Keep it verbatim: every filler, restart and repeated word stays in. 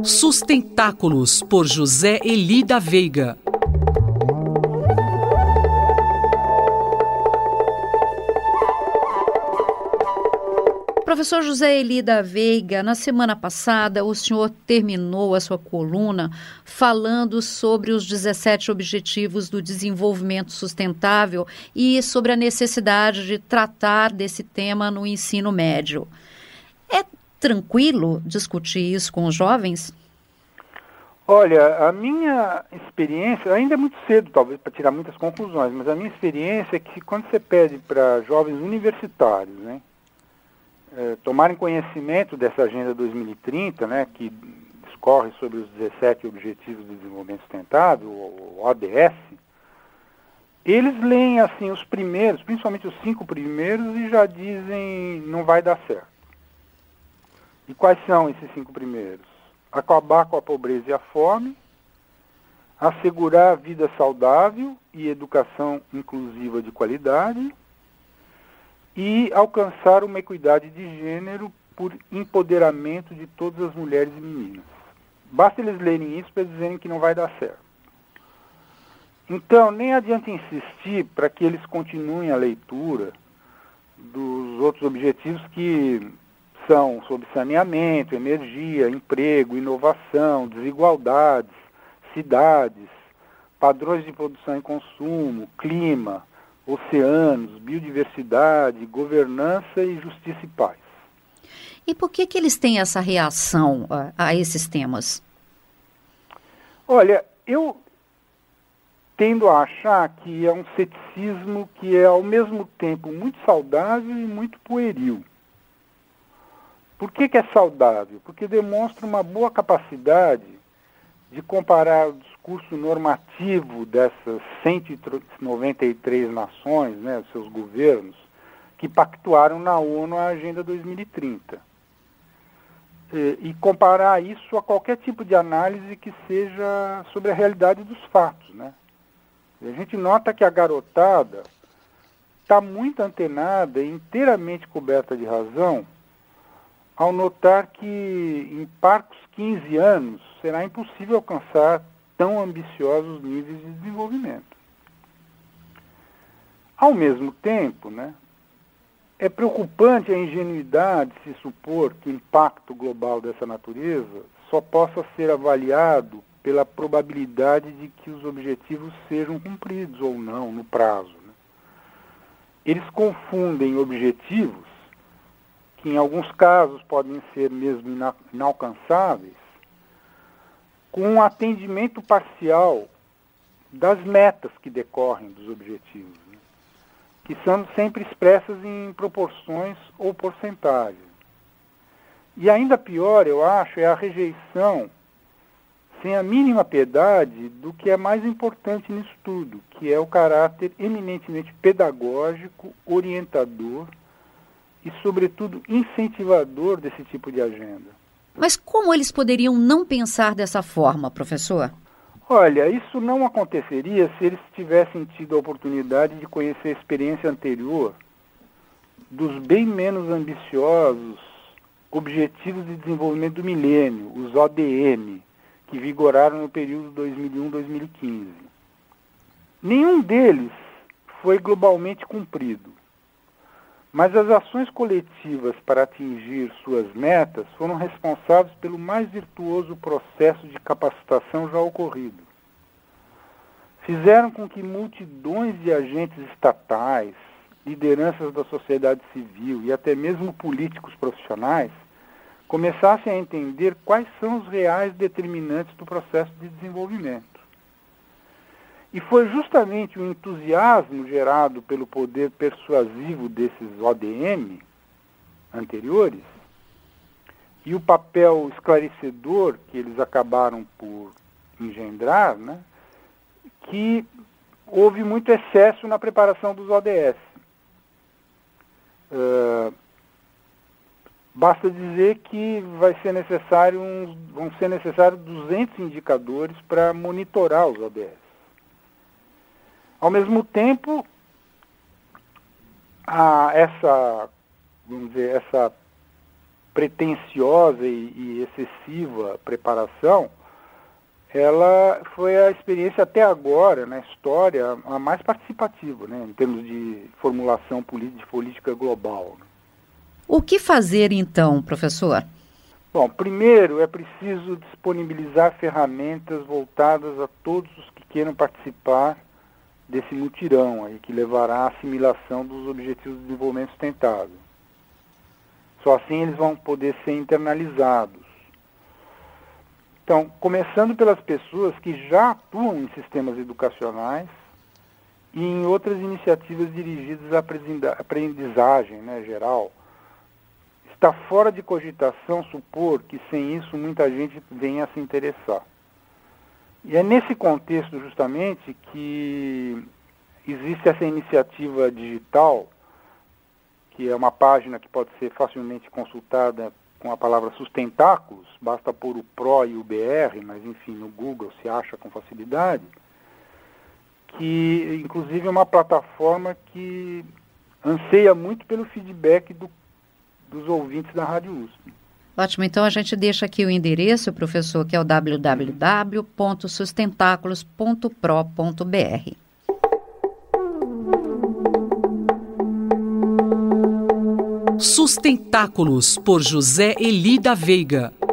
Sustentáculos, por José Eli da Veiga. Professor José Eli da Veiga, na semana passada o senhor terminou a sua coluna falando sobre os dezessete Objetivos do Desenvolvimento Sustentável e sobre a necessidade de tratar desse tema no ensino médio. É tranquilo discutir isso com os jovens? Olha, a minha experiência, ainda é muito cedo talvez para tirar muitas conclusões, mas a minha experiência é que quando você pede para jovens universitários, né, é, tomarem conhecimento dessa Agenda dois mil e trinta, né, que discorre sobre os dezessete Objetivos do Desenvolvimento Sustentável, o O D S, eles leem assim os primeiros, principalmente os cinco primeiros, e já dizem não vai dar certo. E quais são esses cinco primeiros? Acabar com a pobreza e a fome, assegurar a vida saudável e educação inclusiva de qualidade e alcançar uma equidade de gênero por empoderamento de todas as mulheres e meninas. Basta eles lerem isso para dizerem que não vai dar certo. Então, nem adianta insistir para que eles continuem a leitura dos outros objetivos que são sobre saneamento, energia, emprego, inovação, desigualdades, cidades, padrões de produção e consumo, clima, oceanos, biodiversidade, governança e justiça e paz. E por que que eles têm essa reação a, a esses temas? Olha, eu tendo a achar que é um ceticismo que é ao mesmo tempo muito saudável e muito pueril. Por que que é saudável? Porque demonstra uma boa capacidade de comparar o discurso normativo dessas cento e noventa e três nações, né, seus governos, que pactuaram na ONU a Agenda dois mil e trinta. E, e comparar isso a qualquer tipo de análise que seja sobre a realidade dos fatos, né? E a gente nota que a garotada está muito antenada e inteiramente coberta de razão ao notar que em parcos quinze anos será impossível alcançar tão ambiciosos níveis de desenvolvimento. Ao mesmo tempo, né, é preocupante a ingenuidade de se supor que o impacto global dessa natureza só possa ser avaliado pela probabilidade de que os objetivos sejam cumpridos ou não no prazo, né? Eles confundem objetivos que em alguns casos podem ser mesmo ina- inalcançáveis, com um atendimento parcial das metas que decorrem dos objetivos, né? Que são sempre expressas em proporções ou porcentagens. E ainda pior, eu acho, é a rejeição, sem a mínima piedade, do que é mais importante nisso tudo, que é o caráter eminentemente pedagógico, orientador, e, sobretudo, incentivador desse tipo de agenda. Mas como eles poderiam não pensar dessa forma, professor? Olha, isso não aconteceria se eles tivessem tido a oportunidade de conhecer a experiência anterior dos bem menos ambiciosos Objetivos de Desenvolvimento do Milênio, os O D M, que vigoraram no período dois mil e um a dois mil e quinze. Nenhum deles foi globalmente cumprido. Mas as ações coletivas para atingir suas metas foram responsáveis pelo mais virtuoso processo de capacitação já ocorrido. Fizeram com que multidões de agentes estatais, lideranças da sociedade civil e até mesmo políticos profissionais começassem a entender quais são os reais determinantes do processo de desenvolvimento. E foi justamente o entusiasmo gerado pelo poder persuasivo desses O D M anteriores e o papel esclarecedor que eles acabaram por engendrar, né, que houve muito excesso na preparação dos O D S. Uh, basta dizer que vai ser necessário uns, vão ser necessários duzentos indicadores para monitorar os O D S. Ao mesmo tempo, a, essa, vamos dizer, essa pretensiosa e, e excessiva preparação, ela foi a experiência até agora, na história, a mais participativa, né, em termos de formulação de política global. O que fazer, então, professor? Bom, primeiro é preciso disponibilizar ferramentas voltadas a todos os que queiram participar desse mutirão aí, que levará à assimilação dos Objetivos de Desenvolvimento Sustentável. Só assim eles vão poder ser internalizados. Então, começando pelas pessoas que já atuam em sistemas educacionais e em outras iniciativas dirigidas à aprendizagem, né, geral. Está fora de cogitação supor que sem isso muita gente venha a se interessar. E é nesse contexto justamente que existe essa iniciativa digital, que é uma página que pode ser facilmente consultada com a palavra Sustentáculos, basta pôr o Pro e o B R, mas enfim, no Google se acha com facilidade, que inclusive é uma plataforma que anseia muito pelo feedback do, dos ouvintes da Rádio U S P. Ótimo, então a gente deixa aqui o endereço, professor, que é o w w w ponto sustentáculos ponto pro ponto b r. Sustentáculos, por José Eli da Veiga.